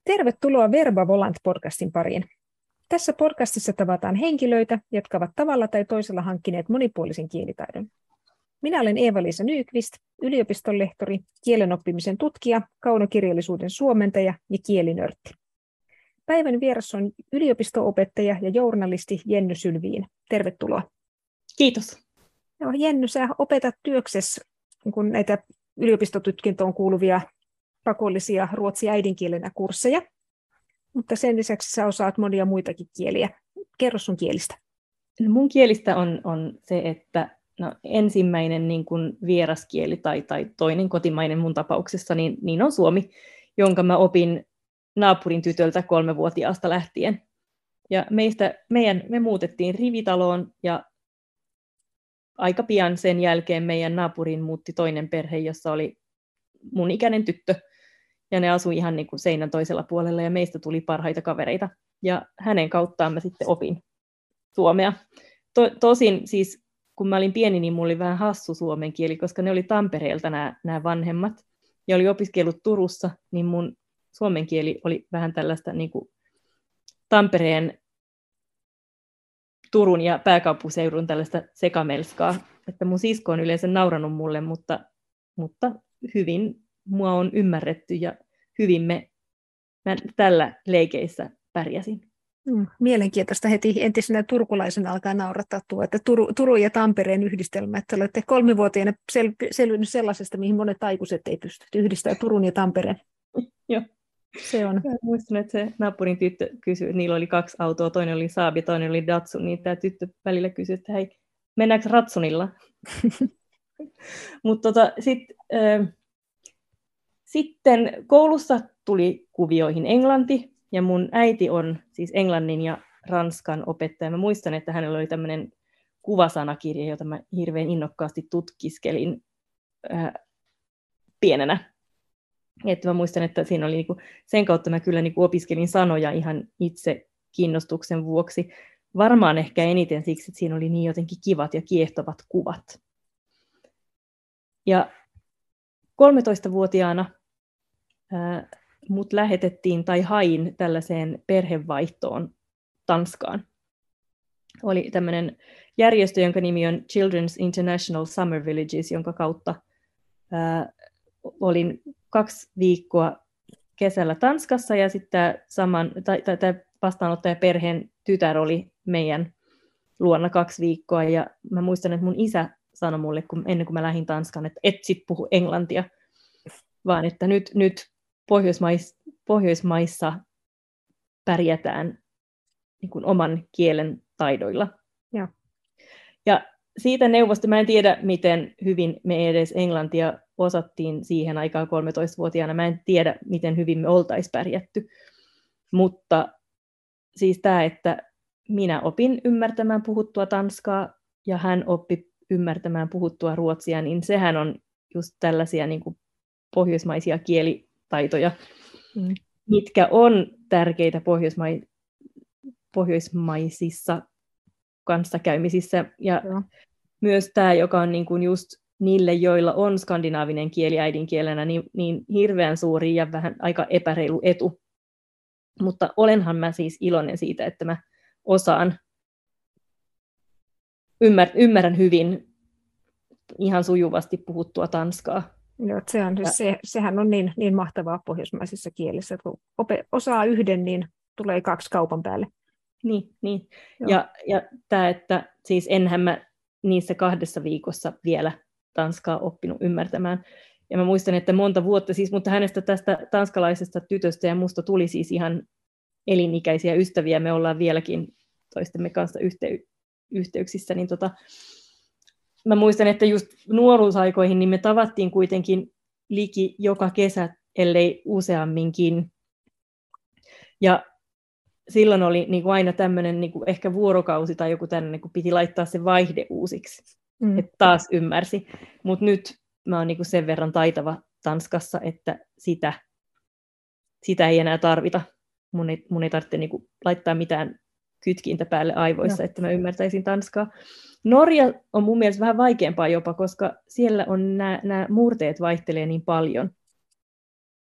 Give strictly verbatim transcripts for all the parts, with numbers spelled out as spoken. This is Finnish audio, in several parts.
Tervetuloa Verba Volant-podcastin pariin. Tässä podcastissa tavataan henkilöitä, jotka ovat tavalla tai toisella hankkineet monipuolisen kielitaidon. Minä olen Eeva-Liisa Nyqvist, yliopistonlehtori, kielen oppimisen tutkija, kaunokirjallisuuden suomentaja ja kielinörtti. Päivän vieras on yliopisto-opettaja ja journalisti Jenny Sylviin. Tervetuloa. Kiitos. Joo, Jenny, sä opetat työksessä kun näitä yliopistotutkintoon kuuluvia pakollisia ruotsi äidinkielenä kursseja, mutta sen lisäksi sä osaat monia muitakin kieliä. Kerro sun kielistä. No mun kielistä on, on se, että no, ensimmäinen niin kuin vieraskieli tai, tai toinen kotimainen mun tapauksessa niin, niin on suomi, jonka mä opin naapurin tytöltä kolmevuotiaasta lähtien. Ja meistä, meidän, me muutettiin rivitaloon ja aika pian sen jälkeen meidän naapurin muutti toinen perhe, jossa oli mun ikäinen tyttö. Ja ne asui ihan niin kuin seinän toisella puolella ja meistä tuli parhaita kavereita. Ja hänen kauttaan mä sitten opin suomea. To, tosin siis kun mä olin pieni, niin mulla oli vähän hassu suomen kieli, koska ne oli Tampereelta nämä, nämä vanhemmat. Ja oli opiskellut Turussa, niin mun suomen kieli oli vähän tällaista niin kuin Tampereen, Turun ja pääkaupunkiseudun tällaista sekamelskaa. Että mun sisko on yleensä nauranut mulle, mutta, mutta hyvin mua on ymmärretty ja hyvin me mä tällä leikeissä pärjäsin. Mm, mielenkiintoista heti entisenä turkulaisena alkaa naurattaa tuo, että Turu, Turun ja Tampereen yhdistelmä, että olette kolmivuotiaana sel, selvinnyt sellaisesta, mihin monet aikuiset ei pysty yhdistää Turun ja Tampereen. Joo. Se on. Mä muistan, että se naapurin tyttö kysyi, että niillä oli kaksi autoa, toinen oli Saab ja toinen oli Datsun, niin tämä tyttö välillä kysyi, että hei, mennäänkö Ratsunilla? Mutta tota, sit, äh, sitten koulussa tuli kuvioihin englanti, ja mun äiti on siis englannin ja ranskan opettaja. Mä muistan, että hänellä oli tämmöinen kuvasanakirja, jota mä hirveän innokkaasti tutkiskelin äh, pienenä. Että mä muistan, että siinä oli niinku, sen kautta mä kyllä niinku opiskelin sanoja ihan itse kiinnostuksen vuoksi. Varmaan ehkä eniten siksi, että siinä oli niin jotenkin kivat ja kiehtovat kuvat. Ja kolmetoistavuotiaana ää, mut lähetettiin tai hain tällaiseen perhevaihtoon Tanskaan. Oli tämmöinen järjestö, jonka nimi on Children's International Summer Villages, jonka kautta ää, olin kaksi viikkoa kesällä Tanskassa ja sitten saman tai, tai, tai vastaanottajaperheen tytär oli meidän luona kaksi viikkoa ja mä muistan, että mun isä sanoi mulle kun, ennen kuin mä lähdin Tanskaan, että et sit puhu englantia, vaan että nyt, nyt Pohjoismais, Pohjoismaissa pärjätään niin kuin oman kielen taidoilla. Ja, ja siitä neuvosta mä en tiedä, miten hyvin me edes englantia osattiin siihen aikaan kolmetoistavuotiaana. Mä en tiedä, miten hyvin me oltaisiin pärjätty. Mutta siis tämä, että minä opin ymmärtämään puhuttua tanskaa ja hän oppi ymmärtämään puhuttua ruotsia, niin sehän on just tällaisia niin kuin pohjoismaisia kielitaitoja, mm. mitkä on tärkeitä pohjoismai- pohjoismaisissa kanssakäymisissä. Ja Joo. myös tämä, joka on niin kuin just niille, joilla on skandinaavinen kieli äidinkielenä, niin, niin hirveän suuri ja vähän aika epäreilu etu. Mutta olenhan mä siis iloinen siitä, että mä osaan, ymmär, ymmärrän hyvin ihan sujuvasti puhuttua tanskaa. Joo, se on, se, sehän on niin, niin mahtavaa pohjoismaisissa kielissä, että kun ope, osaa yhden, niin tulee kaksi kaupan päälle. Niin, niin. ja, ja tämä, että siis enhän mä niissä kahdessa viikossa vielä tanskaa oppinut ymmärtämään. Ja mä muistan, että monta vuotta siis, mutta hänestä tästä tanskalaisesta tytöstä ja musta tuli siis ihan elinikäisiä ystäviä. Me ollaan vieläkin toistemme kanssa yhtey- yhteyksissä. Niin tota, mä muistan, että just nuoruusaikoihin niin me tavattiin kuitenkin liki joka kesä, ellei useamminkin. Ja silloin oli niin kuin aina tämmöinen niin kuin ehkä vuorokausi tai joku tämmöinen, kun piti laittaa se vaihde uusiksi, mm. että taas ymmärsi. Mutta nyt mä oon niin kuin sen verran taitava Tanskassa, että sitä, sitä ei enää tarvita. Mun ei, mun ei tarvitse niin kuin laittaa mitään kytkintä päälle aivoissa, no. että mä ymmärtäisin tanskaa. Norja on mun mielestä vähän vaikeampaa jopa, koska siellä on nämä murteet vaihtelee niin paljon.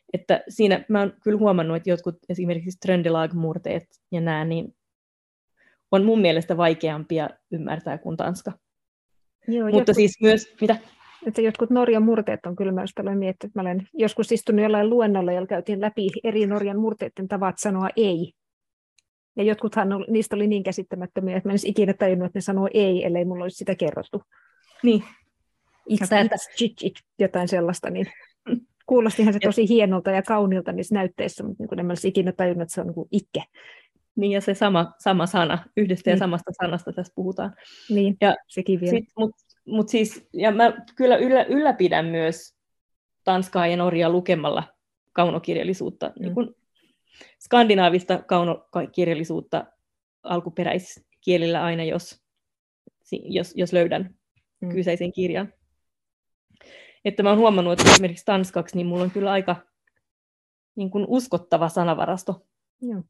Että siinä mä oon kyllä huomannut, että jotkut esimerkiksi Trøndelag-murteet ja nämä, niin on mun mielestä vaikeampia ymmärtää kuin tanska. Joo, Mutta jotkut, siis myös, mitä? Että jotkut Norjan murteet on kyllä myös tällainen miettinyt. Mä olen joskus istunut jollain luennolla, jolla käytiin läpi eri Norjan murteiden tavat sanoa ei. Ja jotkuthan oli, niistä oli niin käsittämättömiä, että mä en olisi ikinä tajunnut, että ne sanoo ei, ellei mulla olisi sitä kerrottu. Niin. It's, it's, it, it, jotain sellaista, niin kuulostihan se tosi hienolta ja kauniilta niissä näytteissä, mutta niin en mä olisi ikinä tajunnut, että se on niin kuin ikke. Niin, ja se sama, sama sana, yhdestä niin. ja samasta sanasta tässä puhutaan. Niin, ja sekin vielä. Mutta mut siis, ja mä kyllä yllä, ylläpidän myös tanskaa ja norjaa lukemalla kaunokirjallisuutta, mm. niin kuin skandinaavista kaunokirjallisuutta alkuperäiskielillä aina, jos, jos, jos löydän mm. kyseisen kirjan. Että mä oon huomannut, että esimerkiksi tanskaksi, niin mulla on kyllä aika niin kuin uskottava sanavarasto. Joo.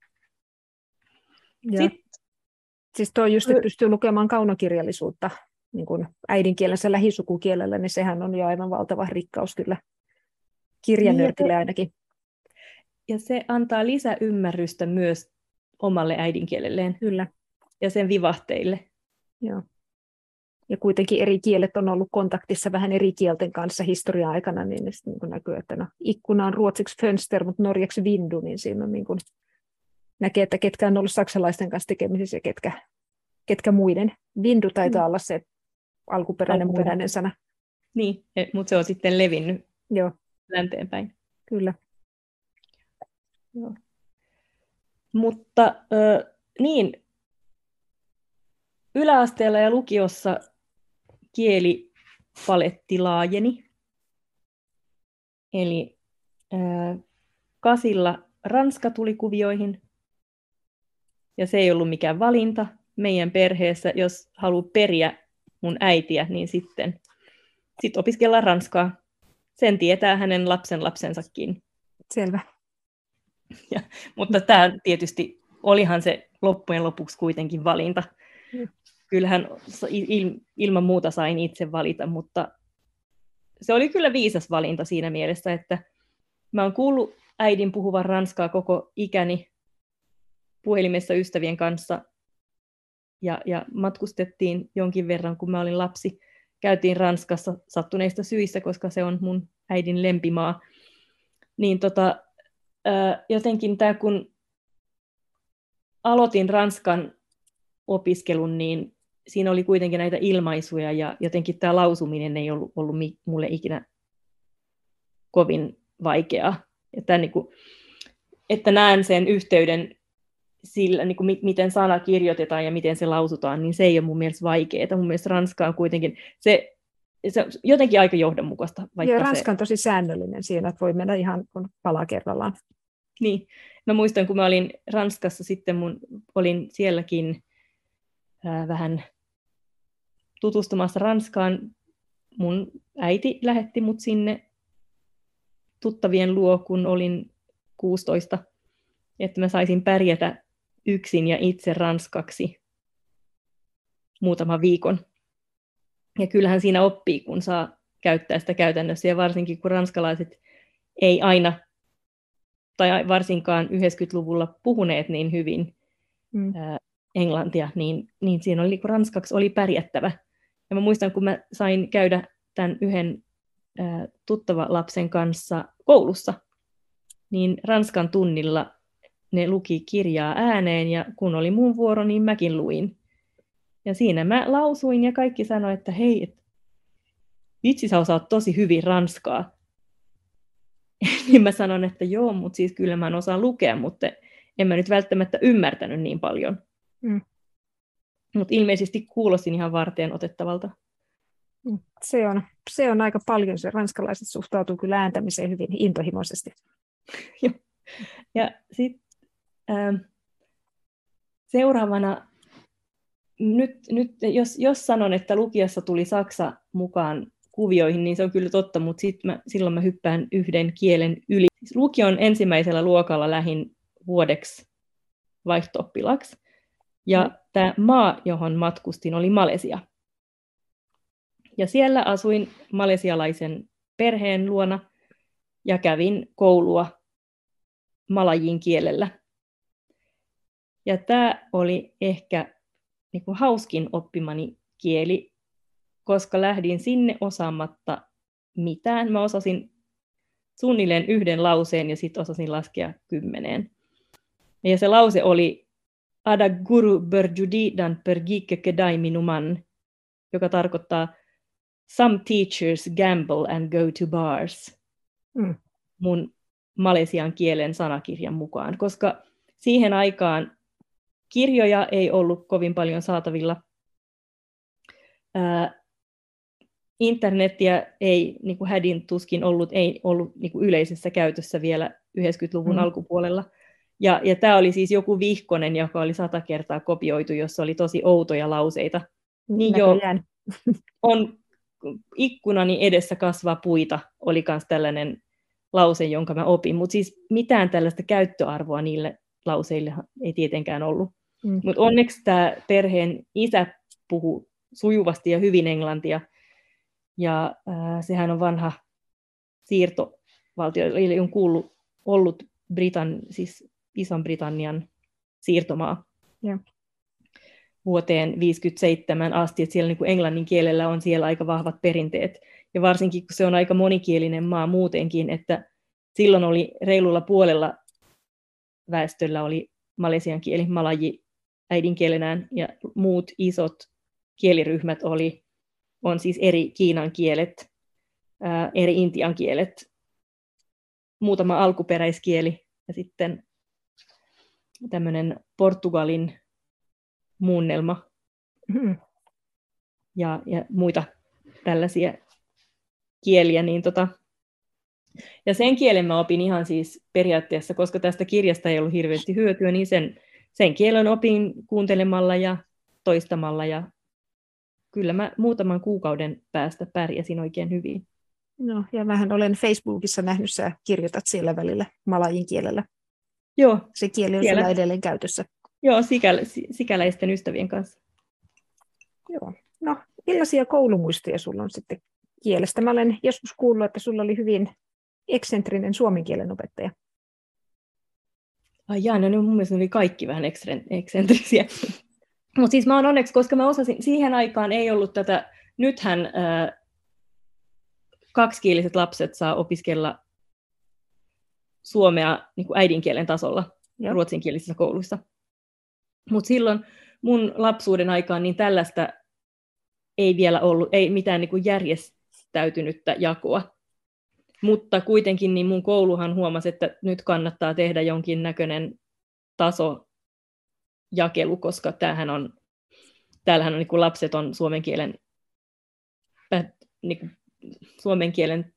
Sitten, siis tuo just, että pystyy lukemaan kaunokirjallisuutta niin kuin äidinkielensä lähisukukielellä, niin sehän on jo aivan valtava rikkaus kyllä kirjanörtille ainakin. Ja se antaa lisäymmärrystä myös omalle äidinkielelleen. Kyllä. Ja sen vivahteille. Joo. Ja kuitenkin eri kielet on ollut kontaktissa vähän eri kielten kanssa historian aikana, niin sitten niin näkyy, että no, ikkuna on ruotsiksi fönster, mutta norjaksi vindu, niin siinä on niin kuin, näkee, että ketkä on ollut saksalaisten kanssa tekemisissä ja ketkä, ketkä muiden. Vindu taitaa mm. olla se alkuperäinen muinainen sana. Niin, mutta se on sitten levinnyt Joo. länteenpäin. Kyllä. Joo. Mutta äh, niin, yläasteella ja lukiossa kielipaletti laajeni. Eli äh, kasilla ranska tuli kuvioihin. Ja se ei ollut mikään valinta meidän perheessä. Jos haluaa periä mun äitiä, niin sitten sit opiskellaan ranskaa. Sen tietää hänen lapsen lapsensakin. Selvä. Ja, mutta tämä tietysti, olihan se loppujen lopuksi kuitenkin valinta. Mm. Kyllähän il, ilman muuta sain itse valita, mutta se oli kyllä viisas valinta siinä mielessä, että mä oon kuullut äidin puhuvan ranskaa koko ikäni puhelimessa ystävien kanssa ja, ja matkustettiin jonkin verran, kun mä olin lapsi. Käytiin Ranskassa sattuneista syistä, koska se on mun äidin lempimaa. Niin tota, ää, jotenkin tämä, kun aloitin ranskan opiskelun, niin siinä oli kuitenkin näitä ilmaisuja ja jotenkin tämä lausuminen ei ollut, ollut mulle ikinä kovin vaikeaa. Että, niin kuin, että näen sen yhteyden sillä, niin kuin miten sana kirjoitetaan ja miten se lausutaan, niin se ei ole mun mielestä vaikeaa. Mun mielestä ranska on kuitenkin, se, se on jotenkin aika johdonmukaista. Vaikka ja ranska se... on tosi säännöllinen siinä, että voi mennä ihan pala kerrallaan. Niin, mä muistan, kun mä olin Ranskassa sitten, mun, olin sielläkin ää, vähän tutustumassa Ranskaan. Mun äiti lähetti mut sinne tuttavien luo, kun olin kuusitoista, että mä saisin pärjätä yksin ja itse ranskaksi muutaman viikon. Ja kyllähän siinä oppii, kun saa käyttää sitä käytännössä, ja varsinkin kun ranskalaiset ei aina, tai varsinkaan yhdeksänkymmentäluvulla puhuneet niin hyvin mm. ää, englantia, niin, niin siinä oli, kun ranskaksi oli pärjättävä. Ja mä muistan, kun mä sain käydä tämän yhden ää, tuttava lapsen kanssa koulussa, niin ranskan tunnilla ne luki kirjaa ääneen, ja kun oli mun vuoro, niin mäkin luin. Ja siinä mä lausuin, ja kaikki sanoi, että hei, et, vitsi sä osaat tosi hyvin ranskaa. Niin mä sanon, että joo, mutta siis kyllä mä en osaa lukea, mutta en mä nyt välttämättä ymmärtänyt niin paljon. Mm. Mutta ilmeisesti kuulostin ihan varteen otettavalta. Se on, se on aika paljon, se ranskalaiset suhtautuu kyllä ääntämiseen hyvin intohimoisesti. Ja sitten ähm, seuraavana, nyt, nyt jos, jos sanon, että lukiossa tuli saksa mukaan kuvioihin, niin se on kyllä totta, mutta sit mä, silloin mä hyppään yhden kielen yli. Lukion ensimmäisellä luokalla lähin vuodeksi vaihto-oppilaksi, ja mm. tämä maa, johon matkustin, oli Malesia. Ja siellä asuin malesialaisen perheen luona, ja kävin koulua malajin kielellä. Ja tämä oli ehkä niin kuin hauskin oppimani kieli, koska lähdin sinne osaamatta mitään. Mä osasin suunnilleen yhden lauseen ja sitten osasin laskea kymmeneen. Ja se lause oli Ada guru berjudidan pergike kedai minuman, joka tarkoittaa Some teachers gamble and go to bars. Mm. Mun malesian kielen sanakirjan mukaan, koska siihen aikaan kirjoja ei ollut kovin paljon saatavilla. Ää, internetiä ei niin kuin hädin tuskin ollut, ei ollut niin kuin yleisessä käytössä vielä yhdeksänkymmentäluvun mm. alkupuolella. Ja, ja tämä oli siis joku vihkonen, joka oli sata kertaa kopioitu, jossa oli tosi outoja lauseita. Niin jo on ikkunani edessä kasvaa puita, oli myös tällainen lause, jonka mä opin. Mutta siis mitään tällaista käyttöarvoa niille lauseille ei tietenkään ollut. Mm. Mutta onneksi tämä perheen isä puhui sujuvasti ja hyvin englantia. Ja äh, sehän on vanha siirtovaltio, eli on kuullut, ollut Britan, siis Ison-Britannian siirtomaa yeah. vuoteen viisikymmentäseitsemän asti, että siellä niin kuin englannin kielellä on siellä aika vahvat perinteet. Ja varsinkin, kun se on aika monikielinen maa muutenkin, että silloin oli reilulla puolella väestöllä oli malesian kieli, malaji äidinkielenään, ja muut isot kieliryhmät oli, on siis eri Kiinan kielet, ää, eri Intian kielet, muutama alkuperäiskieli ja sitten tämmöinen Portugalin muunnelma mm. ja, ja muita tällaisia kieliä. Niin tota, ja sen kielen mä opin ihan siis periaatteessa, koska tästä kirjasta ei ollut hirveästi hyötyä, niin sen, sen kielen opin kuuntelemalla ja toistamalla. Ja kyllä mä muutaman kuukauden päästä pärjäsin oikein hyvin. No, ja mähän olen Facebookissa nähnyt, sä kirjoitat siellä välillä malajin kielellä. Joo. Se kieli on siellä edelleen käytössä. Joo, sikälä, sikäläisten ystävien kanssa. Joo. No, millaisia koulumuistoja sulla on sitten kielestä? Mä olen joskus kuullut, että sulla oli hyvin eksentrinen suomen kielen opettaja. Ai jaa, no mun mielestä oli kaikki vähän eksentrisiä. Mutta siis mä oon onneksi, koska mä osasin, siihen aikaan ei ollut tätä, nythän äh, kaksikieliset lapset saa opiskella suomea niin kuin äidinkielen tasolla Joo. ruotsinkielisissä kouluissa. Mutta silloin mun lapsuuden aikaan niin tällaista ei vielä ollut, ei mitään niin kuin järjestäytynyttä jakoa. Mutta kuitenkin niin mun kouluhan huomasi, että nyt kannattaa tehdä jonkin näköinen tasojakelu, koska tämähän on, täällähän on niin kuin lapset on suomen kielen, niin kuin suomen kielen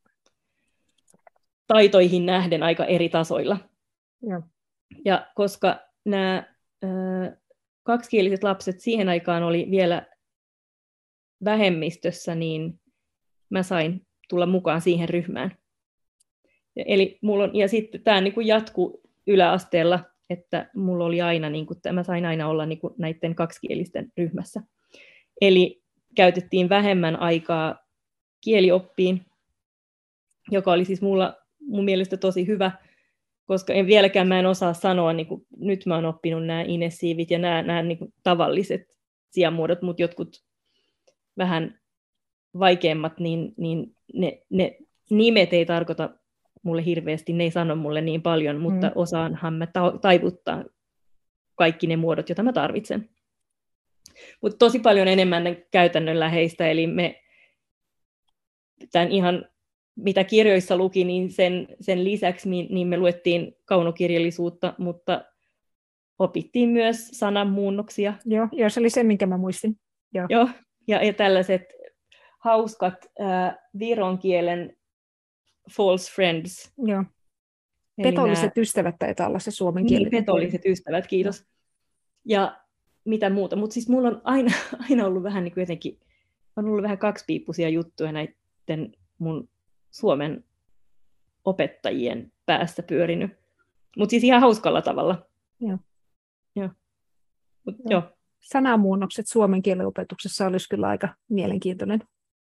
taitoihin nähden aika eri tasoilla. Ja, ja koska nämä ö, kaksikieliset lapset siihen aikaan oli vielä vähemmistössä, niin mä sain tulla mukaan siihen ryhmään. Ja, eli mulla on, ja sitten tämä niin kuin jatkui yläasteella, että mulla oli aina, niin kuin, mä sain aina olla niin kuin näiden kaksikielisten ryhmässä. Eli käytettiin vähemmän aikaa kielioppiin, joka oli siis mulla mun mielestä tosi hyvä, koska en vieläkään mä en osaa sanoa, niin kuin, nyt mä oon oppinut nämä inessiivit ja nämä, nämä niin kuin tavalliset sijamuodot, mutta jotkut vähän vaikeimmat, niin, niin ne, ne nimet ei tarkoita mulle hirveästi, ne ei sano mulle niin paljon, mutta mm. osaanhan mä ta- taivuttaa kaikki ne muodot, joita mä tarvitsen. Mutta tosi paljon enemmän käytännönläheistä, eli me tämän ihan mitä kirjoissa luki, niin sen, sen lisäksi niin me luettiin kaunokirjallisuutta, mutta opittiin myös sananmuunnoksia. Joo, joo, se oli se, minkä mä muistin. Joo, joo ja, ja tällaiset hauskat äh, viron kielen false friends. Joo. Petolliset nämä... ystävät taitaa olla se suomen kieli. Niin, petolliset ystävät, kiitos. No. Ja mitä muuta, mutta siis mulla on aina, aina ollut vähän niin kuin jotenkin, on ollut vähän kaksipiippuisia juttuja näiden mun suomen opettajien päästä pyörinyt. Mutta siis ihan hauskalla tavalla. Joo. Joo. Mut, joo. Sanamuunnokset suomen kielen opetuksessa olisi kyllä aika mielenkiintoinen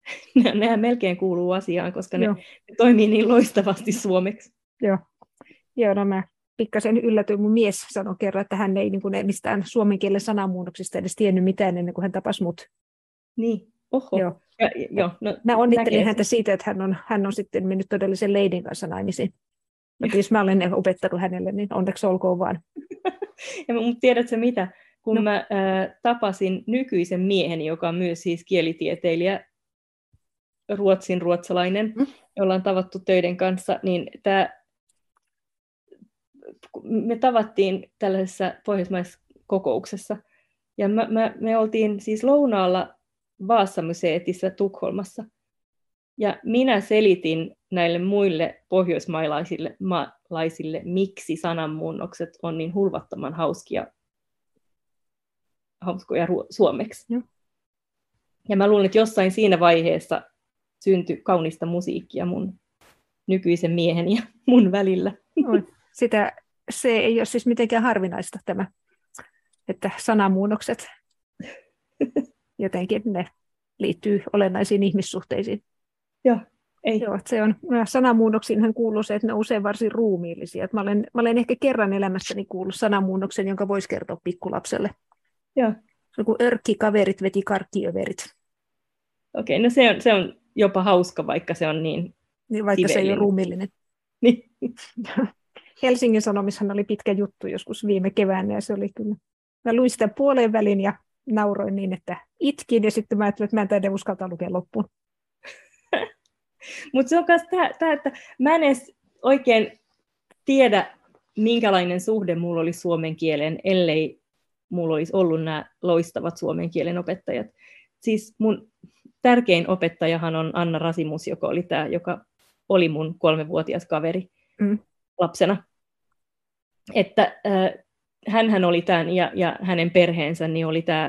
Nehän melkein kuuluu asiaan, koska ne, ne toimii niin loistavasti suomeksi. Joo, Joo no mä pikkasen yllätyin. Mun mies sanoi kerran, että hän ei niin kuin, mistään suomen kielen sanamuunnoksista edes tiennyt mitään ennen kuin hän tapasi mut. Niin, oho. Joo. Ja, jo, no, mä onnittelin näkee. häntä siitä, että hän on, hän on sitten mennyt todellisen leidin kanssa naimisiin. Mutta jos mä olen opettanut hänelle, niin onneksi olkoon vaan. Ja mutta tiedätkö mitä? Kun no. mä äh, tapasin nykyisen mieheni, joka on myös siis kielitieteilijä, ruotsin ruotsalainen, mm. jolla on tavattu töiden kanssa, niin tää, me tavattiin tällaisessa pohjoismaisessa kokouksessa. Ja mä, mä, me oltiin siis lounaalla Vaasa-museetissa Tukholmassa. Ja minä selitin näille muille pohjoismaalaisille maalaisille, miksi sananmuunnokset on niin hulvattoman hauskia, hauskoja suomeksi. Mm. Ja mä luulen, että jossain siinä vaiheessa syntyi kaunista musiikkia mun nykyisen miehen ja mun välillä. Oi, sitä, se ei ole siis mitenkään harvinaista tämä, että sananmuunnokset jotenkin ne liittyy olennaisiin ihmissuhteisiin. Joo, ei. Joo, se on, sanamuunnoksiinhan kuuluu se, että ne on usein varsin ruumiillisia. Mä olen, mä olen ehkä kerran elämässäni kuullut sanamuunnoksen, jonka voisi kertoa pikkulapselle. Joo. Se on kuin örkkikaverit veti karkkiöverit. Okei, no se on, se on jopa hauska, vaikka se on niin niin vaikka siveellinen. Se ei ole ruumiillinen. Niin. Helsingin Sanomissahan oli pitkä juttu joskus viime keväänä, ja se oli kyllä. Mä luin sitä puoleen välin ja nauroin niin, että itkin, ja sitten mä ajattelin, että mä en taida uskaltaa lukea loppuun. Mutta se on myös tämä, että mä en edes oikein tiedä, minkälainen suhde mulla oli suomen kieleen, ellei mulla olisi ollut nämä loistavat suomen kielen opettajat. Siis mun tärkein opettajahan on Anna Rasimus, joka oli tämä, joka oli mun kolmevuotias kaveri mm. lapsena. Että äh, hänhän oli tämän ja, ja hänen perheensä niin oli tämä,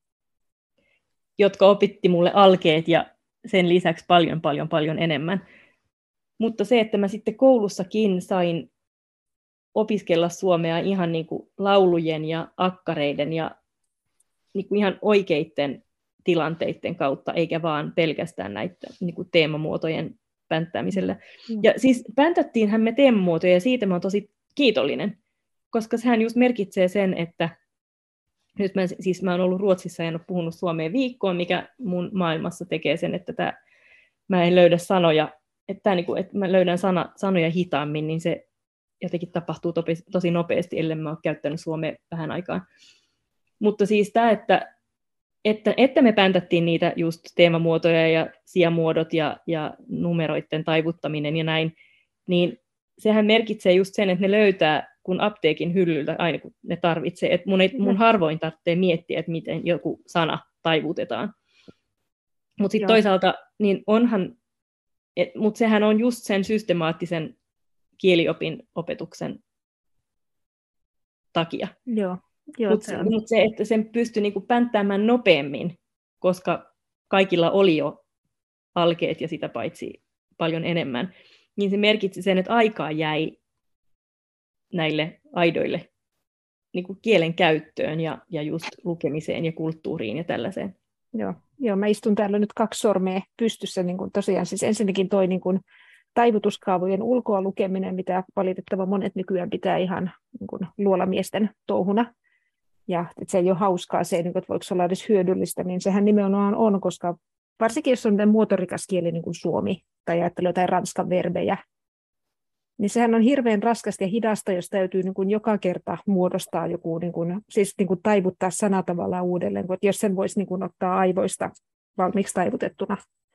jotka opitti mulle alkeet ja sen lisäksi paljon, paljon, paljon enemmän. Mutta se, että mä sitten koulussakin sain opiskella suomea ihan niin kuin laulujen ja akkareiden ja niin kuin ihan oikeiden tilanteiden kautta, eikä vaan pelkästään näitä niin kuin teemamuotojen pänttäämisellä. Mm. Ja siis päntättiinhän me teemamuotoja, ja siitä mä oon tosi kiitollinen, koska sehän just merkitsee sen, että nyt mä, siis mä oon ollut Ruotsissa ja en ole puhunut suomea viikkoon, mikä mun maailmassa tekee sen, että tää, mä en löydä sanoja, että, tää, niin kuin, että mä löydän sana, sanoja hitaammin, niin se jotenkin tapahtuu topi, tosi nopeasti, ellei mä ole käyttänyt suomea vähän aikaa. Mutta siis tämä, että, että, että me päntättiin niitä just teemamuotoja ja sijamuodot ja, ja numeroiden taivuttaminen ja näin, niin sehän merkitsee just sen, että ne löytää kun apteekin hyllyltä aina kun ne tarvitsee. Et mun, ei, mun harvoin tarvitsee miettiä, että miten joku sana taivutetaan. Mutta sitten toisaalta, niin onhan, mutta sehän on just sen systemaattisen kieliopin opetuksen takia. Joo. Mutta se, mut se, että sen pystyi niinku pänttäämään nopeammin, koska kaikilla oli jo alkeet ja sitä paitsi paljon enemmän, niin se merkitsi sen, että aikaa jäi näille aidoille niinku kielen käyttöön ja, ja just lukemiseen ja kulttuuriin ja tällaiseen. Joo, Joo mä istun täällä nyt kaksi sormea pystyssä, niin kuin tosiaan siis ensinnäkin toi niin kuin taivutuskaavojen ulkoa lukeminen, mitä valitettavan monet nykyään pitää ihan niin kuin luolamiesten touhuna. Ja että se ei ole hauskaa se, että voiko olla edes hyödyllistä, niin sehän nimenomaan on, koska varsinkin jos on muotorikas kieli niin kuin suomi, tai ajattelee jotain ranskan verbejä, niin sehän on hirveän raskasta ja hidasta, jos täytyy niin kuin joka kerta muodostaa joku, niin kuin, siis niin kuin taivuttaa sana tavallaan uudelleen, että jos sen voisi niin kuin ottaa aivoista valmiiksi taivutettuna.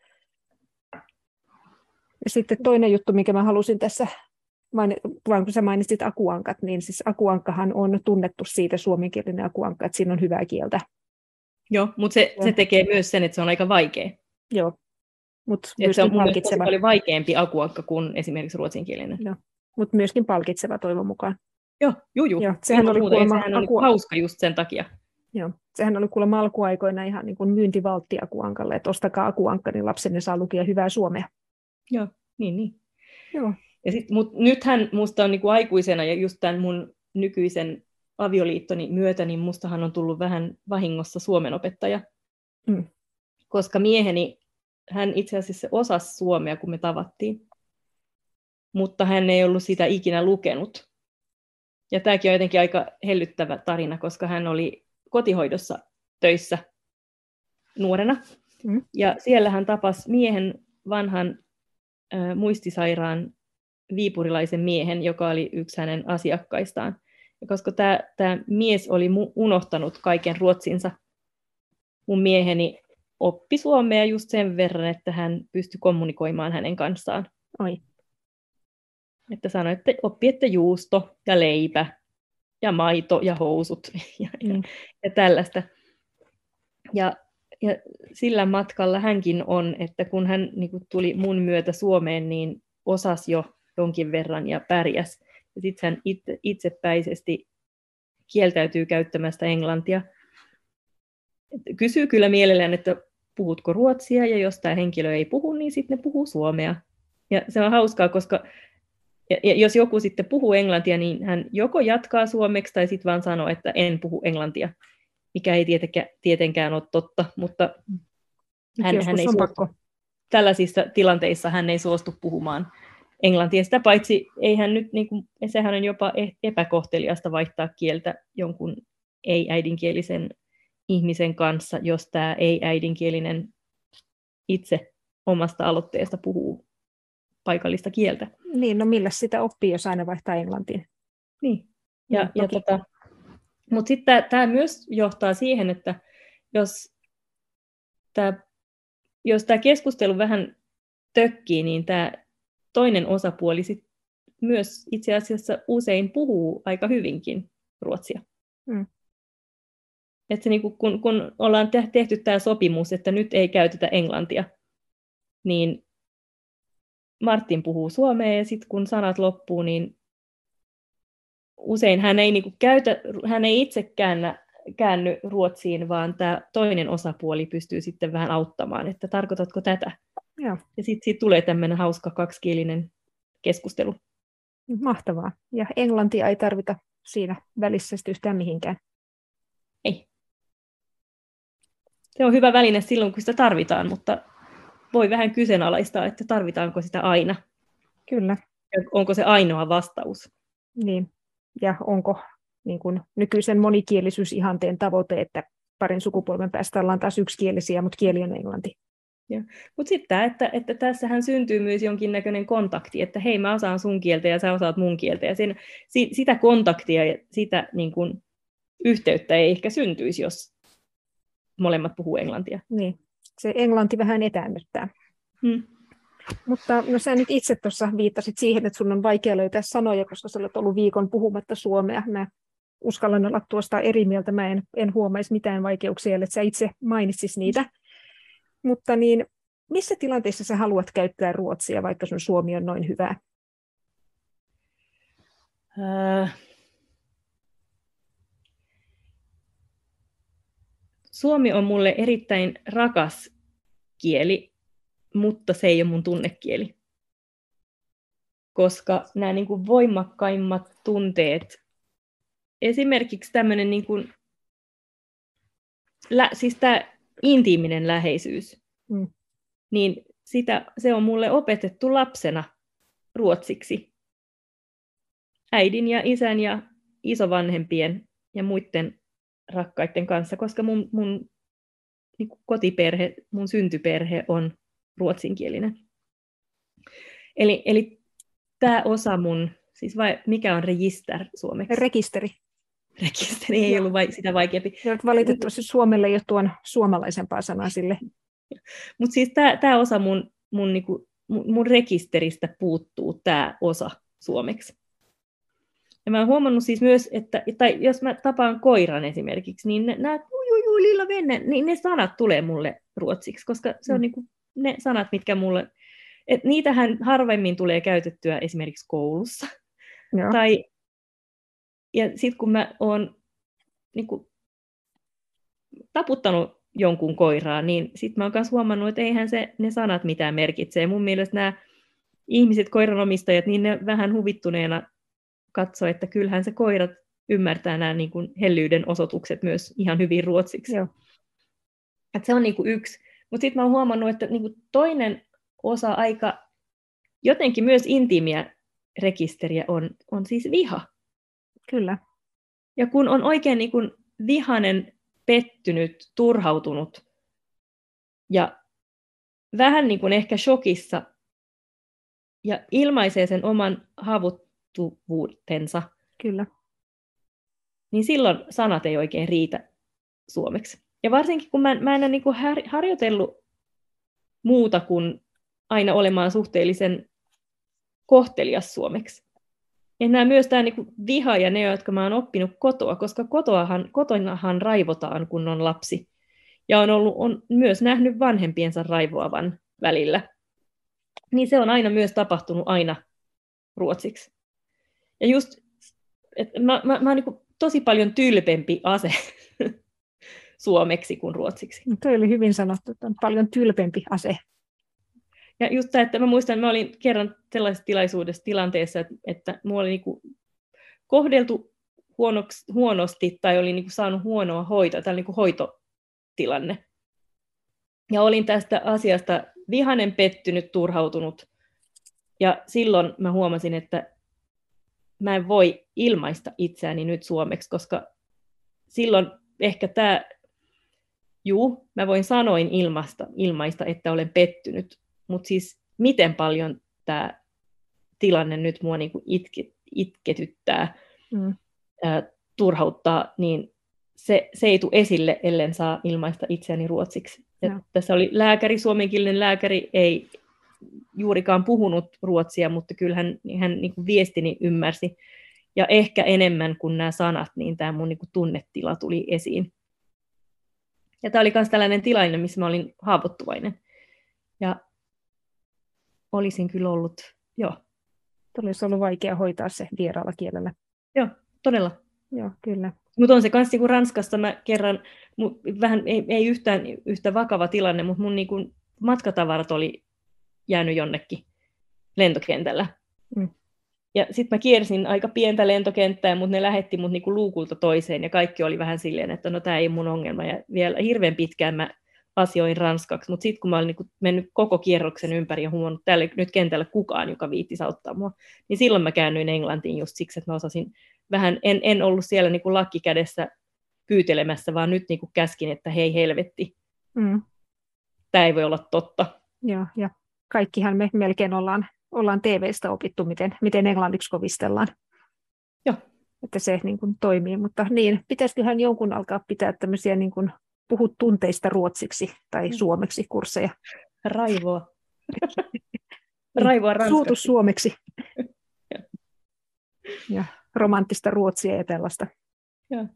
Ja sitten toinen juttu, minkä mä halusin tässä, vaan kun sä mainitsit akuankat, niin siis akuankkahan on tunnettu siitä suomenkielinen akuankka, että siinä on hyvää kieltä. Joo, mutta se, se tekee myös sen, että se on aika vaikea. Joo, mutta se on mun mielestä paljon vaikeampi akuankka kuin esimerkiksi ruotsinkielinen. Joo, mutta myöskin palkitseva toivon mukaan. Joo, juu, juu. Joo, sehän oli, kuulemma, sehän oli aku... hauska just sen takia. Joo, sehän oli kuulemma alkuaikoina ihan niin kuin myyntivaltti akuankalle, että ostakaa akuankka, niin lapsenne saa lukia hyvää suomea. Joo, niin, niin. Joo. Ja sit, mut nythän musta on niinku aikuisena ja just tämän mun nykyisen avioliittoni myötä, niin mustahan on tullut vähän vahingossa suomen opettaja. Mm. Koska mieheni hän itse asiassa osasi suomea, kun me tavattiin, mutta hän ei ollut sitä ikinä lukenut. Ja tämäkin on jotenkin aika hellyttävä tarina, koska hän oli kotihoidossa töissä nuorena. Mm. Ja siellä hän tapasi miehen, vanhan äh, muistisairaan viipurilaisen miehen, joka oli yksi hänen asiakkaistaan. Ja koska tämä, tämä mies oli mu- unohtanut kaiken ruotsinsa, mun mieheni oppi suomea just sen verran, että hän pystyi kommunikoimaan hänen kanssaan. Oi. Että sanoi, että oppi, että juusto ja leipä ja maito ja housut ja, mm. ja, ja tällaista. Ja, ja sillä matkalla hänkin on, että kun hän niin kuin tuli mun myötä Suomeen, niin osasi jo jonkin verran ja pärjäs. Ja sitten hän itse, itsepäisesti kieltäytyy käyttämästä englantia. Kysyy kyllä mielellään, että puhutko ruotsia, ja jos tämä henkilö ei puhu, niin sitten ne puhuu suomea. Ja se on hauskaa, koska ja, ja jos joku sitten puhuu englantia, niin hän joko jatkaa suomeksi tai sitten vaan sanoo, että en puhu englantia, mikä ei tietenkään, tietenkään ole totta, mutta hän, hän ei suostu, tällaisissa tilanteissa hän ei suostu puhumaan englantia. Sitä paitsi ei hän nyt, niin kuin, sehän on jopa epäkohteliasta vaihtaa kieltä jonkun ei-äidinkielisen ihmisen kanssa, jos tämä ei-äidinkielinen itse omasta aloitteesta puhuu paikallista kieltä. Niin, no millä sitä oppii, jos aina vaihtaa englantiin? Niin, ja, ja tota, mutta sitten tämä myös johtaa siihen, että jos tämä jos tämä keskustelu vähän tökkii, niin tämä toinen osapuoli sit myös itse asiassa usein puhuu aika hyvinkin ruotsia. Mm. Että niinku, kun, kun ollaan tehty tämä sopimus, että nyt ei käytetä englantia, niin Martin puhuu suomea, ja sitten kun sanat loppuu, niin usein hän ei, niinku käytä, hän ei itse käännä, käänny ruotsiin, vaan tämä toinen osapuoli pystyy sitten vähän auttamaan, että tarkoitatko tätä? Joo. Ja sitten siitä tulee tämmöinen hauska kaksikielinen keskustelu. Mahtavaa. Ja englantia ei tarvita siinä välissä yhtään mihinkään. Ei. Se on hyvä väline silloin, kun sitä tarvitaan, mutta voi vähän kyseenalaistaa, että tarvitaanko sitä aina. Kyllä. Ja onko se ainoa vastaus? Niin. Ja onko niin kuin nykyisen monikielisyys-ihanteen tavoite, että parin sukupolven päästä ollaan taas yksikielisiä, mutta kieli on englanti. Mutta sitten tämä, että, että tässähän syntyy myös jonkinnäköinen kontakti, että hei, mä osaan sun kieltä ja sä osaat mun kieltä. Ja sen, si, sitä kontaktia ja sitä niin kun, yhteyttä ei ehkä syntyisi, jos molemmat puhuu englantia. Niin, se englanti vähän etäännyttää. Hmm. Mutta no sä nyt itse tuossa viittasit siihen, että sun on vaikea löytää sanoja, koska sä olet ollut viikon puhumatta suomea. Mä uskallan olla tuosta eri mieltä, mä en, en huomaisi mitään vaikeuksia, että sä itse mainitsis niitä. Mutta niin, missä tilanteessa sä haluat käyttää ruotsia, vaikka sun suomi on noin hyvää? Äh. Suomi on mulle erittäin rakas kieli, mutta se ei ole mun tunnekieli. Koska nämä niin kuin voimakkaimmat tunteet, esimerkiksi tämmöinen niin kuin, lä, siis tämä intiiminen läheisyys, mm. niin sitä, se on mulle opetettu lapsena ruotsiksi. Äidin ja isän ja isovanhempien ja muiden rakkaiden kanssa, koska mun, mun niin kuin kotiperhe, mun syntyperhe on ruotsinkielinen. Eli, eli tämä osa mun, siis vai, mikä on register suomeksi? Rekisteri. Rekisteri ei ollut vai, sitä vaikeampi. Valitettavasti Suomelle ei ole tuon suomalaisempaa sanaa sille. Mutta siis tämä osa mun, mun, niinku, mun, mun rekisteristä puuttuu tämä osa suomeksi. Ja mä oon huomannut siis myös, että tai jos mä tapaan koiran esimerkiksi, niin nämä ujujuu lilla venne, niin ne sanat tulee mulle ruotsiksi, koska se on mm. niinku ne sanat, mitkä mulle, et niitähän harvemmin tulee käytettyä esimerkiksi koulussa. Joo. Tai, ja sitten kun mä oon niinku taputtanut jonkun koiraa, niin sitten mä oon myös huomannut, että eihän se, ne sanat mitään merkitsee. Mun mielestä nämä ihmiset, koiranomistajat, niin ne vähän huvittuneena katsoo, että kyllähän se koirat ymmärtää nämä niin kuin hellyyden osoitukset myös ihan hyvin ruotsiksi. Joo. Et se on niin kuin yksi. Mutta sitten mä oon huomannut, että niinku toinen osa aika jotenkin myös intiimiä rekisteriä on, on siis viha. Kyllä. Ja kun on oikein niinku vihainen, pettynyt, turhautunut ja vähän niin kuin ehkä shokissa ja ilmaisee sen oman haavoittuvuutensa, Kyllä. niin silloin sanat ei oikein riitä suomeksi. Ja varsinkin kun mä, mä en ole niin kuin har, harjoitellut muuta kuin aina olemaan suhteellisen kohtelias suomeksi. Ja nämä myös tämä niin kuin viha ja ne, jotka mä oon oppinut kotoa, koska kotoahan, kotonahan raivotaan, kun on lapsi. Ja on, ollut, on myös nähnyt vanhempiensa raivoavan välillä. Niin se on aina myös tapahtunut aina ruotsiksi. Ja just, että mä, mä, mä oon niin kuin tosi paljon tylpempi ase suomeksi kuin ruotsiksi. Tuo oli hyvin sanottu, että on paljon tylpempi ase. Ja just tämä, että mä muistan, että mä olin kerran sellaisessa tilaisuudessa, tilanteessa, että, että mua oli niin kuin kohdeltu huonoksi, huonosti tai oli niin kuin saanut huonoa hoitoa, tämä oli niin kuin hoitotilanne. Ja olin tästä asiasta vihainen, pettynyt, turhautunut. Ja silloin mä huomasin, että mä en voi ilmaista itseäni nyt suomeksi, koska silloin ehkä tämä, juu, mä voin sanoin ilmaista, ilmaista, että olen pettynyt, mutta siis miten paljon tämä tilanne nyt mua niinku itke, itketyttää, mm. ää, turhauttaa, niin se, se ei tule esille, ellen saa ilmaista itseäni ruotsiksi. No. Tässä oli lääkäri, suomenkielinen lääkäri, ei juurikaan puhunut ruotsia, mutta kyllä hän, hän niin kuin viestini ymmärsi. Ja ehkä enemmän kuin nämä sanat, niin tämä mun niin kuin tunnetila tuli esiin. Ja tämä oli myös tällainen tilanne, missä mä olin haavoittuvainen. Ja olisin kyllä ollut, joo. Olisi ollut vaikea hoitaa se vieraalla kielellä. Joo, todella. Joo, kyllä. Mutta on se myös niin Ranskassa, mä kerran, vähän ei, ei yhtään yhtä vakava tilanne, mutta mun niin kuin matkatavarat oli jäänyt jonnekin lentokentällä. Mm. Ja sitten mä kiersin aika pientä lentokenttää, mutta ne lähetti mut niinku luukulta toiseen, ja kaikki oli vähän silleen, että no tämä ei mun ongelma, ja vielä hirveän pitkään mä asioin ranskaksi, mutta sitten kun mä olin niinku mennyt koko kierroksen ympäri ja huomannut, että täällä ei nyt kentällä kukaan, joka viittisi auttaa mua, niin silloin mä käännyin Englantiin just siksi, että mä osasin vähän, en, en ollut siellä niinku lakki kädessä pyytelemässä, vaan nyt niinku käskin, että hei helvetti, mm. tämä ei voi olla totta. Joo, ja kaikkihan me melkein ollaan, ollaan T V:stä opittu, miten, miten englanniksi kovistellaan. Joo. Että se niin kuin toimii, mutta niin, pitäisiköhän jonkun alkaa pitää tämmöisiä niin kuin puhu tunteista ruotsiksi tai suomeksi kursseja. Raivoa. Raivoa ranskaksi. Suutu suomeksi. Ja romanttista ruotsia ja tällaista. Joo.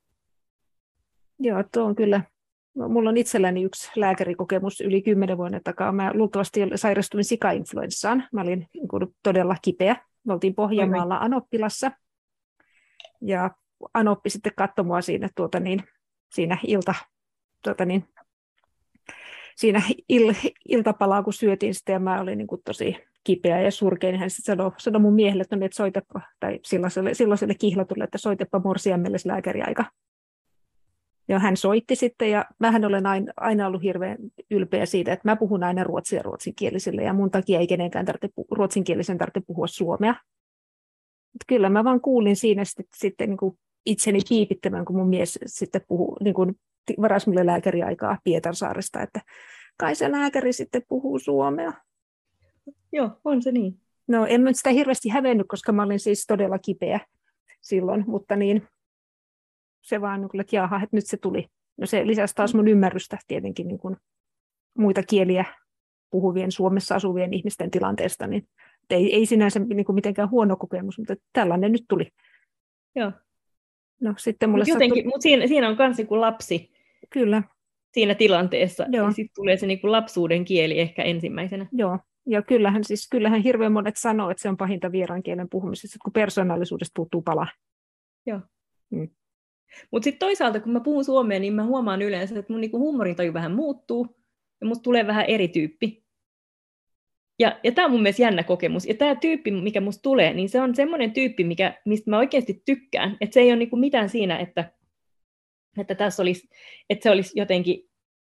Joo, tuo on kyllä. Mulla on itselläni yksi lääkärikokemus yli kymmenen vuoden takaa. Mä luultavasti sairastuin sikainfluenssaan. Mä olin niin kuin todella kipeä. Me oltiin Pohjanmaalla Anoppilassa. Ja Anoppi sitten katsoi mua siinä, tuota niin, siinä, ilta, tuota niin, siinä il, iltapalaa, kun syötiin sitä, ja mä olin niin kuin tosi kipeä ja surkea, niin hän sitten sanoi, sanoi mun miehelle, että, no, että soitapa, tai silloiselle, silloiselle kihlatulle, että soitapa morsiammelle lääkäriaika. Ja hän soitti sitten, ja mähän olen aina, aina ollut hirveän ylpeä siitä, että mä puhun aina ruotsia ruotsinkielisille, ja mun takia ei kenenkään tarvitse, ruotsinkielisen tarvitse puhua suomea. Mutta kyllä mä vaan kuulin siinä sitten, sitten niin kuin itseni piipittämään, kun mun mies sitten puhuu, niin kuin varasi mulle lääkäriaikaa Pietarsaaresta, että kai se lääkäri sitten puhuu suomea. Joo, on se niin. No en mä sitä hirveästi hävennyt, koska mä olin siis todella kipeä silloin, mutta niin se vaan niin kuin, että jaha, että nyt se tuli. No se lisäsi taas mun ymmärrystä tietenkin niin kuin muita kieliä puhuvien Suomessa asuvien ihmisten tilanteesta, niin ei, ei sinänsä niin kuin mitenkään huono kokemus, mutta tällainen nyt tuli. Joo. No, sitten mulle mut jotenkin, sattui... mutta siinä, siinä on myös niin lapsi. Kyllä. Siinä tilanteessa. Joo. Ja sitten tulee se niin kuin lapsuuden kieli ehkä ensimmäisenä. Joo. Ja kyllähän, siis, kyllähän hirveän monet sanoo, että se on pahinta vieraan kielen puhumisessa, kun persoonallisuudesta puuttuu pala. Joo. Hmm. Mutta sitten toisaalta, kun mä puhun suomea, niin mä huomaan yleensä, että mun niinku humorintaju vähän muuttuu, ja musta tulee vähän eri tyyppi. Ja, ja tämä on mun mielestä jännä kokemus. Ja tämä tyyppi, mikä musta tulee, niin se on semmoinen tyyppi, mikä, mistä mä oikeasti tykkään. Että se ei ole niinku mitään siinä, että, että, tässä olisi, että se olisi jotenkin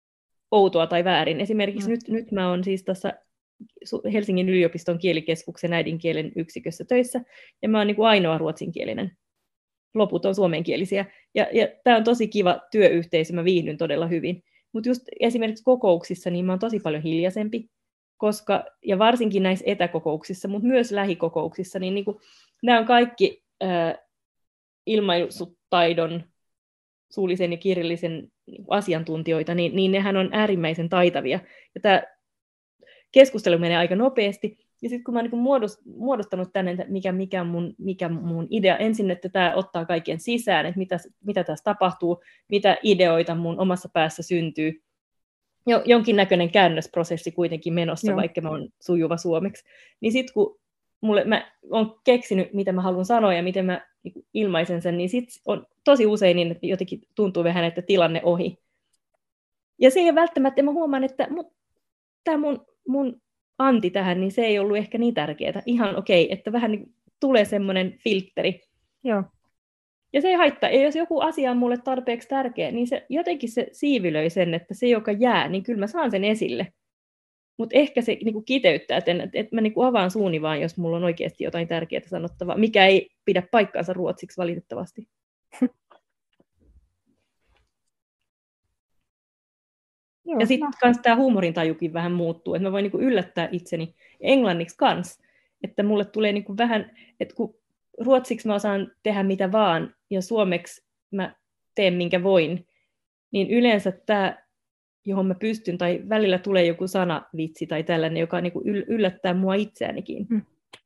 outoa tai väärin. Esimerkiksi Mm. nyt, nyt mä oon siis tässä Helsingin yliopiston kielikeskuksen äidinkielen yksikössä töissä, ja mä oon niin kuin ainoa ruotsinkielinen. Loput on suomenkielisiä. Ja, ja tämä on tosi kiva työyhteisö, mä viihdyn todella hyvin. Mutta just esimerkiksi kokouksissa, niin mä oon tosi paljon hiljaisempi, koska, ja varsinkin näissä etäkokouksissa, mutta myös lähikokouksissa, niin, niin kuin, nämä on kaikki ää, ilmaisutaidon, suullisen ja kirjallisen asiantuntijoita, niin, niin nehän on äärimmäisen taitavia. Ja tämä keskustelu menee aika nopeasti, ja sitten kun mä oon niin muodostanut tänne, mikä, mikä, mun, mikä mun idea, ensin, että tämä ottaa kaiken sisään, että mitä, mitä tässä tapahtuu, mitä ideoita mun omassa päässä syntyy, jo, jonkinnäköinen käännösprosessi kuitenkin menossa, Joo. vaikka mä oon sujuva suomeksi, niin sitten kun mulle, mä oon keksinyt, mitä mä haluan sanoa ja miten mä niin ilmaisen sen, niin sitten on tosi usein niin, että jotenkin tuntuu vähän, että tilanne ohi. Ja se ei ole välttämättä, mä huomaan, että tämä mun, mun anti tähän, niin se ei ollut ehkä niin tärkeää. Ihan okei, okay, että vähän niin tulee semmoinen filtteri. Joo. Ja se ei haittaa. Ja jos joku asia on mulle tarpeeksi tärkeä, niin se, jotenkin se siivilöi sen, että se, joka jää, niin kyllä mä saan sen esille. Mutta ehkä se niin kuin kiteyttää, että, että mä niin kuin avaan suuni vaan, jos mulla on oikeasti jotain tärkeää sanottavaa, mikä ei pidä paikkaansa ruotsiksi valitettavasti. Joo, ja sitten no. tämä huumorintajukin vähän muuttuu, että mä voin niinku yllättää itseni englanniksi kans, että mulle tulee niinku vähän, että kun ruotsiksi mä osaan tehdä mitä vaan, ja suomeksi mä teen minkä voin, niin yleensä tämä, johon mä pystyn, tai välillä tulee joku sanavitsi tai tällainen, joka niinku yllättää mua itseänikin. Hmm.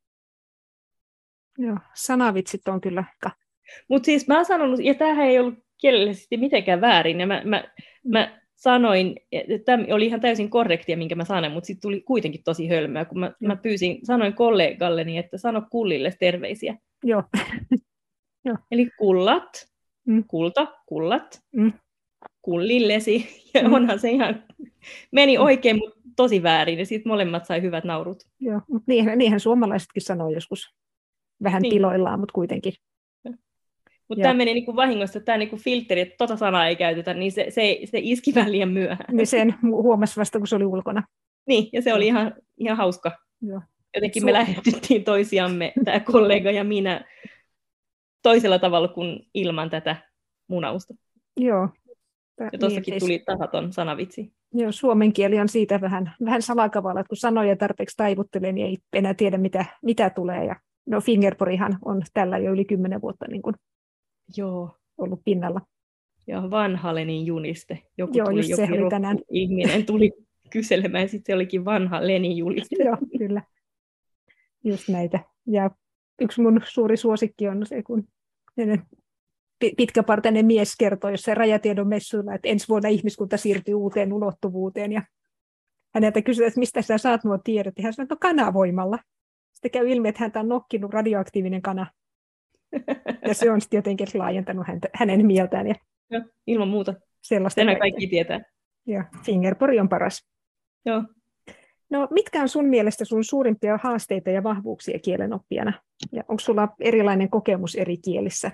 Joo, sanavitsit on kyllä. Mutta siis mä oon sanonut, ja tämähän ei ollut kielellisesti mitenkään väärin, ja mä, mä, mä sanoin, että tämä oli ihan täysin korrektia, minkä mä sanoin, mutta sitten tuli kuitenkin tosi hölmöä, kun mä, mä pyysin, sanoin kollegalleni, että sano Kullille terveisiä. Joo. Joo. Eli kullat, mm. kulta, kullat, mm. kullillesi, ja mm. onhan se ihan, meni oikein, mutta tosi väärin, ja sitten molemmat sai hyvät naurut. Joo, mutta niinhän, niinhän suomalaisetkin sanoo joskus vähän niin. Piloillaan, mutta kuitenkin. Mutta tämä meni niinku vahingossa, tämä niinku filtteri, että tota sanaa ei käytetä, niin se, se, se iski vähän liian myöhään. Niin sen huomasi vasta, kun se oli ulkona. Niin, ja se oli ihan, ihan hauska. Joo. Jotenkin Su- me lähestyttiin toisiamme, tämä kollega ja minä, toisella tavalla kuin ilman tätä munausta. Joo. Ja tuossakin niin, tuli tasaton sanavitsi. Joo, suomen kieli on siitä vähän, vähän salakavalla, että kun sanoja tarpeeksi taivuttelee, niin ei enää tiedä, mitä, mitä tulee. Ja no Fingerporihan on tällä jo yli kymmenen vuotta niin kuin Joo. ollut pinnalla. Joo, vanha Lenin juniste. Joku Joo, tuli, joku oli tänään. ihminen tuli kyselemään, ja sitten se olikin vanha Lenin juliste. Joo, kyllä. Just näitä. Ja yksi mun suuri suosikki on se, kun pitkäpartainen mies kertoo jossain rajatiedon messuilla, että ensi vuonna ihmiskunta siirtyy uuteen ulottuvuuteen. Ja häneltä kysytään, että mistä sä saat nuo tiedot. Ja hän sanoo, että kanavoimalla. Sitten käy ilmi, että häntä on nokkinut radioaktiivinen kana. Ja se on sitten jotenkin laajentanut häntä, hänen mieltään. Ja Joo, ilman muuta. Sellaista Tänään kaikki tietää. Ja Fingerpori on paras. Joo. No, mitkä on sun mielestä sun suurimpia haasteita ja vahvuuksia kielen oppijana? Ja onko sulla erilainen kokemus eri kielissä?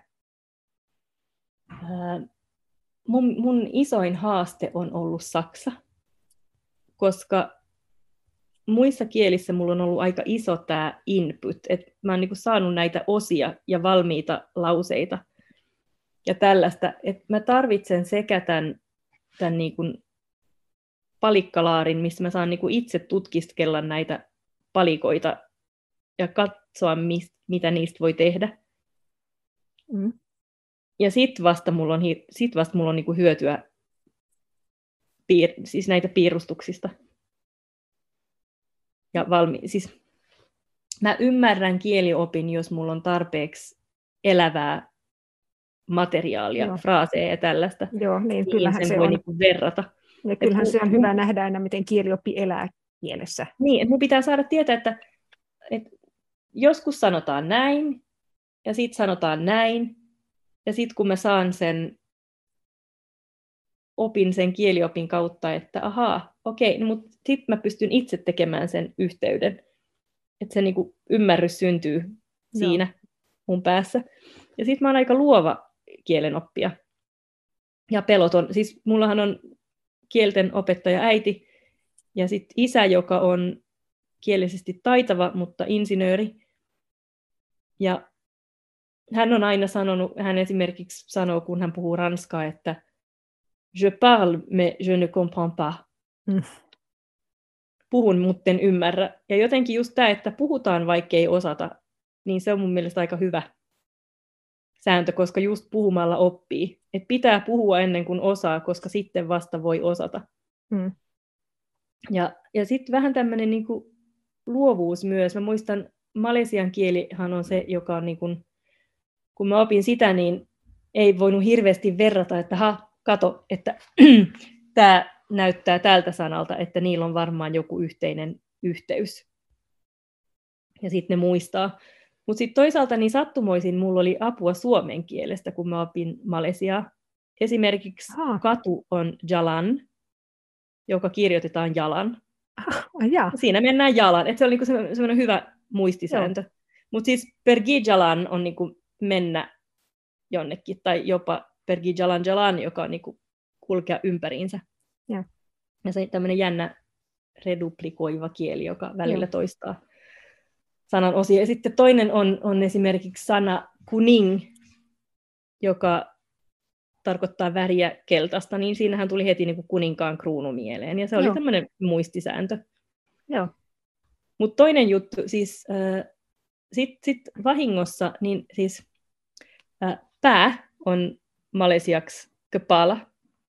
Äh, mun, mun isoin haaste on ollut saksa, koska muissa kielissä mulla on ollut aika iso tämä input, että mä oon niinku saanut näitä osia ja valmiita lauseita ja tällaista, että mä tarvitsen sekä tämän, tämän niinku palikkalaarin, missä mä saan niinku itse tutkiskella näitä palikoita ja katsoa, mist, mitä niistä voi tehdä. Mm. Ja sitten vasta mulla on, sit vasta mulla on niinku hyötyä piir, siis näitä piirustuksista. Ja valmi- siis mä ymmärrän kieliopin, jos mulla on tarpeeksi elävää materiaalia, Joo. fraaseja ja tällaista. Joo, niin, niin kyllähän sen se voi on. Niinku verrata. Ja kyllähän et, se on hyvä nähdä aina, miten kielioppi elää kielessä. Niin, että mun pitää saada tietää, että, että joskus sanotaan näin, ja sitten sanotaan näin, ja sitten kun mä saan sen, opin sen kieliopin kautta, että ahaa, okei, no, mutta sitten mä pystyn itse tekemään sen yhteyden. Että se niinku ymmärrys syntyy siinä Joo. mun päässä. Ja sitten mä oon aika luova kielenoppija. Ja peloton. Siis mullahan on kielten opettaja äiti, ja sitten isä, joka on kielisesti taitava, mutta insinööri. Ja hän on aina sanonut, hän esimerkiksi sanoo, kun hän puhuu ranskaa, että je parle, mais je ne comprends pas. Mm. Puhun, mutten ymmärrä. Ja jotenkin just tämä, että puhutaan, vaikka ei osata, niin se on mun mielestä aika hyvä sääntö, koska just puhumalla oppii. Et pitää puhua ennen kuin osaa, koska sitten vasta voi osata. Mm. Ja, ja sitten vähän tämmöinen niinku luovuus myös. Mä muistan, malesian kielihan on se, joka on, niinku, kun mä opin sitä, niin ei voinut hirveästi verrata, että ha, kato, että tämä näyttää tältä sanalta, että niillä on varmaan joku yhteinen yhteys. Ja sitten ne muistaa. Mutta sitten toisaalta niin sattumoisin mulla oli apua suomen kielestä, kun mä opin malesiaa. Esimerkiksi Aha. katu on jalan, joka kirjoitetaan jalan. Ah, ja. Siinä mennään jalan. Et se on niinku semmoinen hyvä muistisääntö. Mutta siis pergi jalan on niinku mennä jonnekin, tai jopa pergi jalan jalan, joka on niinku kulkea ympäriinsä. Ja, ja se on tämmöinen jännä reduplikoiva kieli, joka välillä ja. toistaa sanan osia. Ja sitten toinen on, on esimerkiksi sana kuning, joka tarkoittaa väriä keltaista, niin siinähän tuli heti niin kuin kuninkaan kruunu mieleen, ja se oli Joo. tämmöinen muistisääntö. Joo. Mutta toinen juttu, siis äh, sitten sit vahingossa, niin siis äh, pää on malesiaksi kepala.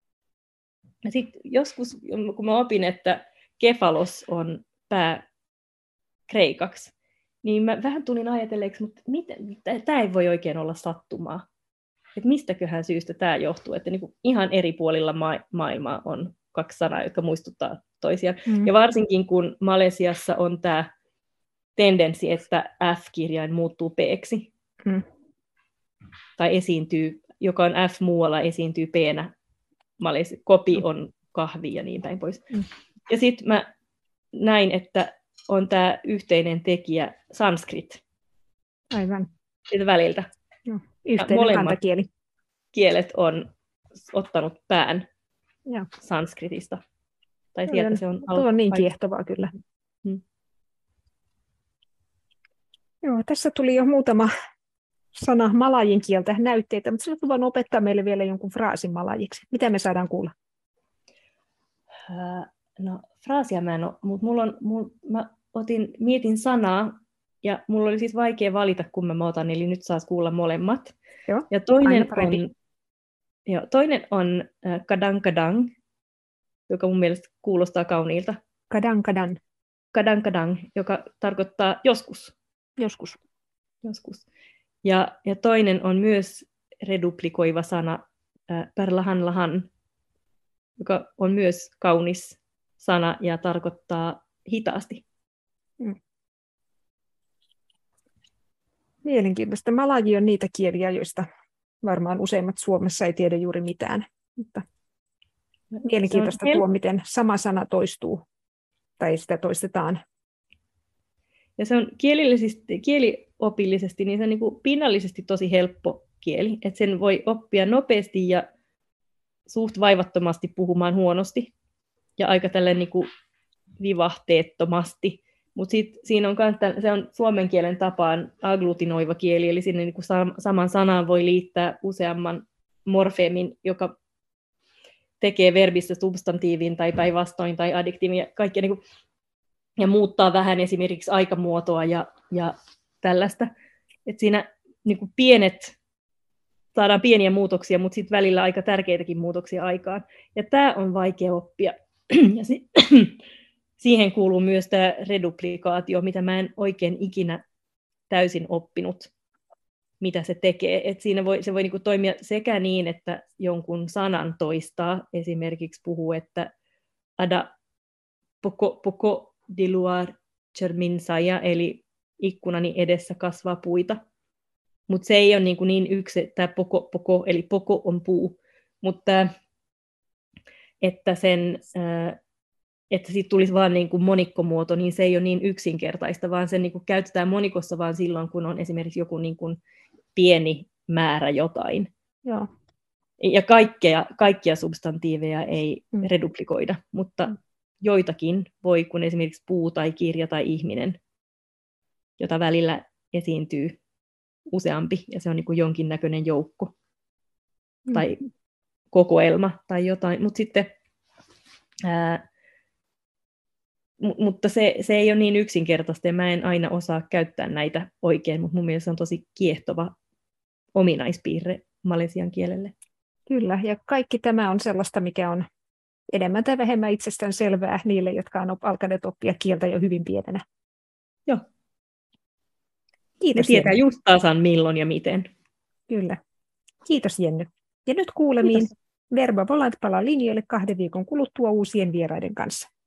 Ja sitten joskus, kun mä opin, että kefalos on pää kreikaksi, niin mä vähän tulin ajatelleeksi, mutta tämä ei voi oikein olla sattumaa. Että mistäköhän syystä tämä johtuu, että niinku ihan eri puolilla ma- maailmaa on kaksi sanaa, jotka muistuttaa toisiaan. Mm. Ja varsinkin kun Malesiassa on tämä tendenssi, että F-kirjain muuttuu P-ksi. Mm. Tai esiintyy, joka on F muualla, esiintyy P-nä. Malesi- kopi mm. on kahvi ja niin päin pois. Mm. Ja sitten mä näin, että on tämä yhteinen tekijä sanskrit. Aivan. Siitä väliltä. No, yhteinen kantakieli. Kielet on ottanut pään Joo. sanskritista. Tai sieltä se on tuo on niin kiehtovaa kyllä. Hmm. Joo, tässä tuli jo muutama sana malajin kieltä näytteitä, mutta sinä voin opettaa meille vielä jonkun fraasin malajiksi. Mitä me saadaan kuulla? Uh, no, fraasia mä en ole, mutta mulla on, mulla, mä otin, mietin sanaa, ja mulla oli siis vaikea valita, kun mä otan, eli nyt saas kuulla molemmat. Joo, ja toinen on, jo, toinen on äh, kadang kadang, joka mun mielestä kuulostaa kauniilta. Kadang kadang. Kadang kadang, joka tarkoittaa joskus. Joskus. Joskus. Ja, ja toinen on myös reduplikoiva sana, äh, perlahan lahan, joka on myös kaunis sana ja tarkoittaa hitaasti. Hmm. Mielenkiintoista. Malaji on niitä kieliä, joista varmaan useimmat Suomessa ei tiedä juuri mitään. Mutta mielenkiintoista tuo, miten sama sana toistuu tai sitä toistetaan. Ja se on kielillisesti, kieliopillisesti, niin se on niin kuin pinnallisesti tosi helppo kieli. Että sen voi oppia nopeasti ja suht vaivattomasti puhumaan huonosti ja aika tälleen niin kuin vivahteettomasti. Mutta siinä on kans, se on suomen kielen tapaan agglutinoiva kieli, eli sinne niinku saman sanaan voi liittää useamman morfeemin, joka tekee verbistä substantiivin tai päinvastoin tai adjektiivin ja kaikkea niinku, ja muuttaa vähän esimerkiksi aikamuotoa ja, ja tällaista. Et siinä niinku pienet, saadaan pieniä muutoksia, mutta sitten välillä aika tärkeitäkin muutoksia aikaan. Ja tämä on vaikea oppia. ja si- Siihen kuuluu myös tämä reduplikaatio, mitä mä en oikein ikinä täysin oppinut, mitä se tekee. Et siinä voi, se voi niinku toimia sekä niin, että jonkun sanan toistaa, esimerkiksi puhuu, että ada poko, poko di luar cerminsaja, eli ikkunani edessä kasvaa puita. Mutta se ei ole niinku niin yksi, tämä poko, poko, eli poko on puu, mutta että sen... Ää, että siitä tulisi vain niin kuin monikkomuoto, niin se ei ole niin yksinkertaista, vaan se niin kuin käytetään monikossa vain silloin, kun on esimerkiksi joku niin kuin pieni määrä jotain. Joo. Ja kaikkea, kaikkia substantiiveja ei mm. reduplikoida, mutta mm. joitakin voi, kun esimerkiksi puu tai kirja tai ihminen, jota välillä esiintyy useampi, ja se on niin kuin jonkinnäköinen joukko mm. tai kokoelma tai jotain. Mut sitten, ää, m- mutta se, se ei ole niin yksinkertaista, ja mä en aina osaa käyttää näitä oikein, mutta mun mielestä se on tosi kiehtova ominaispiirre malesian kielelle. Kyllä, ja kaikki tämä on sellaista, mikä on enemmän tai vähemmän itsestään selvää niille, jotka on alkaneet oppia kieltä jo hyvin pienenä. Joo. Kiitos, ne tietää Jenny. just tasan milloin ja miten. Kyllä. Kiitos, Jenny. Ja nyt kuulemiin. Kiitos. Verba Volant palaa linjoille kahden viikon kuluttua uusien vieraiden kanssa.